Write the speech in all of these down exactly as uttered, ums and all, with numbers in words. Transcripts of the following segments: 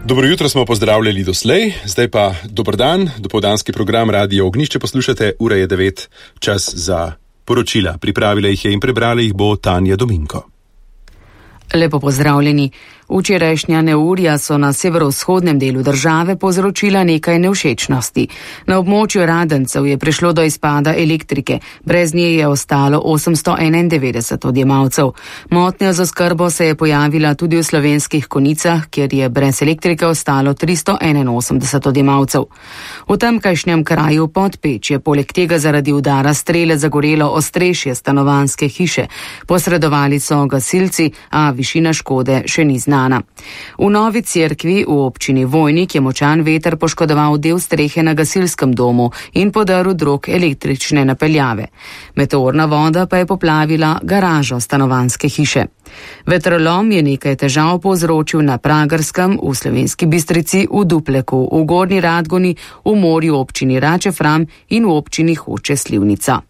Dobro jutro smo pozdravljali doslej, zdaj pa dober dan, dopoldanski program Radio Ognjišče poslušate, ura je devet, čas za poročila. Pripravila jih je in prebrala jih bo Tanja Dominko. Lepo pozdravljeni. Včerajšnja neurja so na severovzhodnem delu države povzročila nekaj nevšečnosti. Na območju Radencev je prišlo do izpada elektrike, brez nje je ostalo osemsto enaindevetdeset odjemalcev. Motnja z oskrbo se je pojavila tudi v Slovenskih Konjicah, kjer je brez elektrike ostalo tristo enainosemdeset odjemalcev. V tamkajšnjem kraju Podpeč je poleg tega zaradi udara strele zagorelo ostrešje stanovanjske hiše. Posredovali so gasilci, a višina škode še ni znana. V Novi Cerkvi v občini Vojnik je močan veter poškodoval del strehe na gasilskem domu in podaril drog električne napeljave. Meteorna voda pa je poplavila garažo stanovanjske hiše. Vetrolom je nekaj težav povzročil na Pragerskem, v Slovenski Bistrici, v Dupleku, v Gornji Radgoni, v Morju, občini Rače-Fram in v občini Hoče - Slivnica.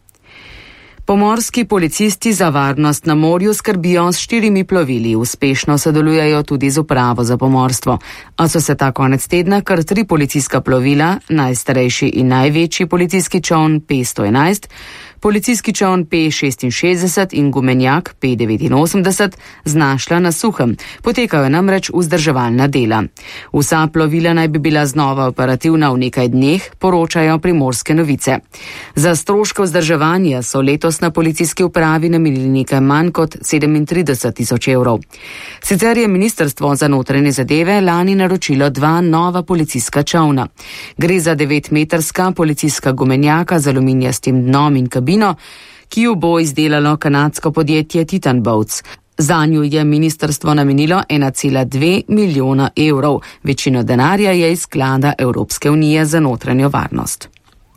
Pomorski policisti za varnost na morju skrbijo s štirimi plovili, uspešno sodelujejo tudi z upravo za pomorstvo. A so se ta konec tedna kar tri policijska plovila, najstarejši in največji policijski čoln P sto enajst, policijski čoln P šestinšestdeset in gumenjak P devetinosemdeset znašla na suhem. Potekajo namreč vzdrževalna dela. Vsa plovila naj bi bila znova operativna v nekaj dneh, poročajo Primorske novice. Za stroške vzdrževanja so letos na policijski upravi namenili nekaj manj kot sedemintrideset tisoč evrov. Sicer je Ministrstvo za notranje zadeve lani naročilo dva nova policijska čolna. Gre za devetmetrska policijska gumenjaka z aluminijastim dnom in kabino, ki jo bo izdelalo kanadsko podjetje Titan Boats. Zanju je ministrstvo namenilo ena cela dve milijona evrov. Večino denarja je iz sklada Evropske unije za notranjo varnost.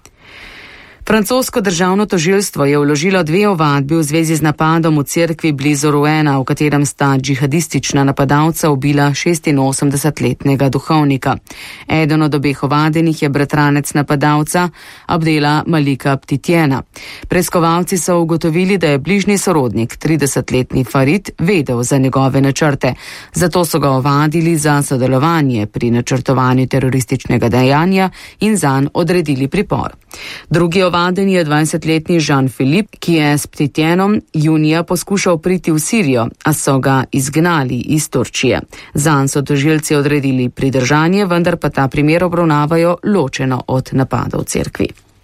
Francosko državno tožilstvo je vložilo dve ovadbi v zvezi z napadom v cerkvi blizu Rouena, v katerem sta džihadistična napadalca ubila šestinosemdesetletnega duhovnika. Eden od obeh ovadenih je bratranec napadalca Abdela Malika Ptitjena. Preiskovalci so ugotovili, da je bližnji sorodnik, tridesetletni Farid, vedel za njegove načrte. Zato so ga ovadili za sodelovanje pri načrtovanju terorističnega dejanja in zanj odredili pripor. Drugi ovaden je dvajsetletni Jean-Philippe, ki je s Ptitjenom junija poskušal priti v Sirijo, a so ga izgnali iz Turčije. Zanj so tožilci odredili pridržanje, vendar pa ta primer obravnavajo ločeno od napada v cerkvi.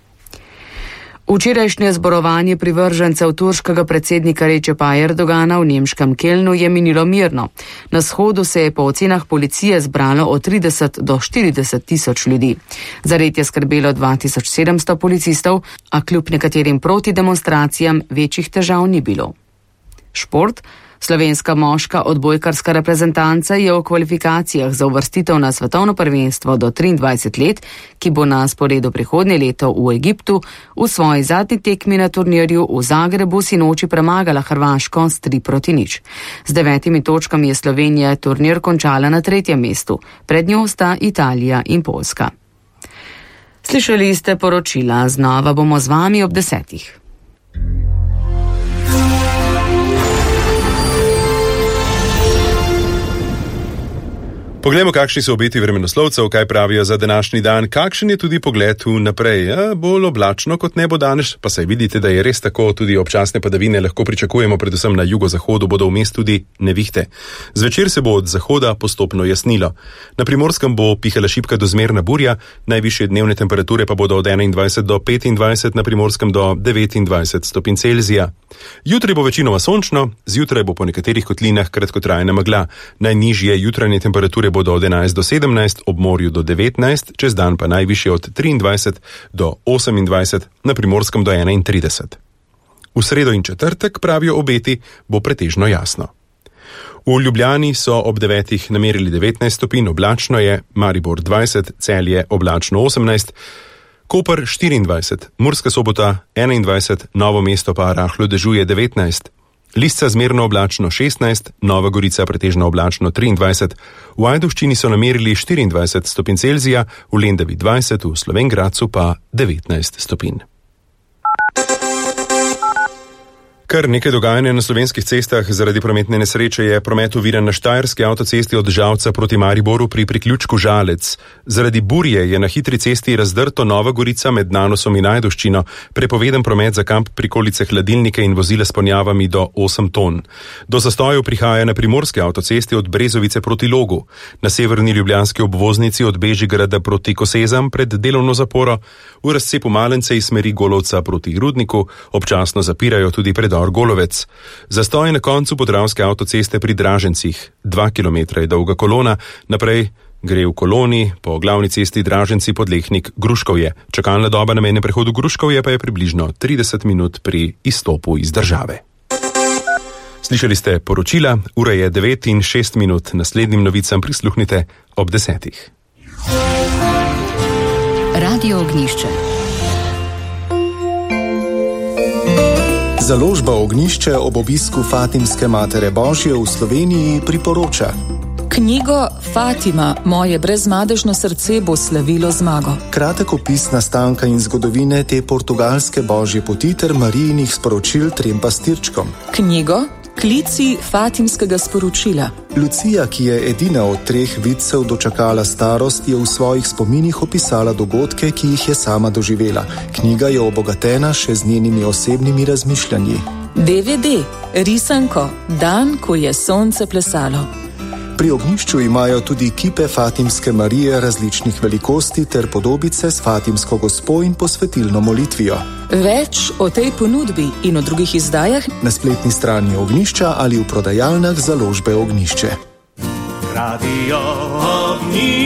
Včerajšnje zborovanje privržencev turškega predsednika Recepa Erdogana v nemškem Kelnu je minilo mirno. Na shodu se je po ocenah policije zbralo od trideset do štirideset tisoč ljudi. Za red je skrbelo dva tisoč sedemsto policistov, a kljub nekaterim protidemonstracijam večjih težav ni bilo. Šport. Slovenska moška odbojkarska reprezentanca je v kvalifikacijah za uvrstitev na svetovno prvenstvo do triindvajset let, ki bo na sporedu prihodnje leto v Egiptu, v svoji zadnji tekmi na turnirju v Zagrebu sinoči premagala Hrvaško s tri proti nič. Z devetimi točkami je Slovenija turnir končala na tretjem mestu, pred njo sta Italija in Poljska. Slišali ste poročila, znova bomo z vami ob desetih. Poglejmo, kakšni so obeti vremenoslovcev, kaj pravijo za današnji dan, kakšen je tudi pogled vnaprej. Ja, bolj oblačno kot ne bo danes, pa saj vidite, da je res tako, tudi občasne padavine lahko pričakujemo, predvsem na jugozahodu bodo vmes tudi nevihte. Zvečer se bo od zahoda postopno jasnilo. Na Primorskem bo pihala šibka do zmerna burja, najvišje dnevne temperature pa bodo od enaindvajset do petindvajset, na Primorskem do devetindvajset stopinj Celzija. Jutri bo večinoma sončno, zjutraj bo po nekaterih kotlinah kratkotrajna megla. Najnižje jutranje temperature bodo od enajst do sedemnajst, ob morju do devetnajst, čez dan pa najvišje od triindvajset do osemindvajset, na Primorskem do enaintrideset. V sredo in četrtek, pravijo obeti, bo pretežno jasno. V Ljubljani so ob devetih namerili devetnajst stopinj, oblačno je, Maribor dvajset, Celje oblačno osemnajst, Koper štiriindvajset, Murska Sobota enaindvajset, Novo mesto pa rahlo dežuje devetnajst. Lisca zmerno oblačno šestnajst, Nova Gorica pretežno oblačno triindvajset, v Ajdovščini so namerili štiriindvajset stopinj Celzija, v Lendavi dvajset, v Slovenj Gradcu pa devetnajst stopinj. Kar nekaj dogajanja na slovenskih cestah zaradi prometne nesreče je promet oviran na Štajerski avtocesti od Žalca proti Mariboru pri priključku Žalec. Zaradi burje je na hitri cesti razdrto Nova Gorica med Nanosom in Ajdovščino, prepoveden promet za kamp prikolice hladilnike in vozile s ponjavami do osem ton. Do zastojev prihaja na primorski avtocesti od Brezovice proti Logu, na severni ljubljanski obvoznici od Bežigrada proti Kosezam pred delovno zaporo, v razcepu Malence iz smeri Golovca proti Rudniku občasno zapirajo tudi predor Golovec. Zastoj na koncu podravske avtoceste pri Dražencih. Dva kilometra je dolga kolona, naprej gre v koloni po glavni cesti Draženci-Podlehnik-Gruškovje. Čakalna doba na mejnem prehodu Gruškovje pa je približno trideset minut pri izstopu iz države. Slišali ste poročila, ura je devet in šest minut, naslednjim novicam prisluhnite ob desetih. Radio Ognjišče. Založba Ognjišče ob obisku Fatimske Matere Božje v Sloveniji priporoča knjigo Fatima, moje brezmadežno srce bo slavilo zmago. Kratek opis nastanka in zgodovine te portugalske božje poti ter Marijinih sporočil trem pastirčkom. Knjigo Klici Fatimskega sporočila. Lucija, ki je edina od treh vidcev dočakala starost, je v svojih spominih opisala dogodke, ki jih je sama doživela. Knjiga je obogatena še z njenimi osebnimi razmišljanji. D V D, risanko Dan, ko je sonce plesalo. Pri Ognjišču imajo tudi kipe Fatimske Marije različnih velikosti ter podobice s Fatimsko gospo in posvetilno molitvijo. Več o tej ponudbi in o drugih izdajah na spletni strani Ognjišča ali v prodajalnah založbe Ognjišče. Radio Ognjišče.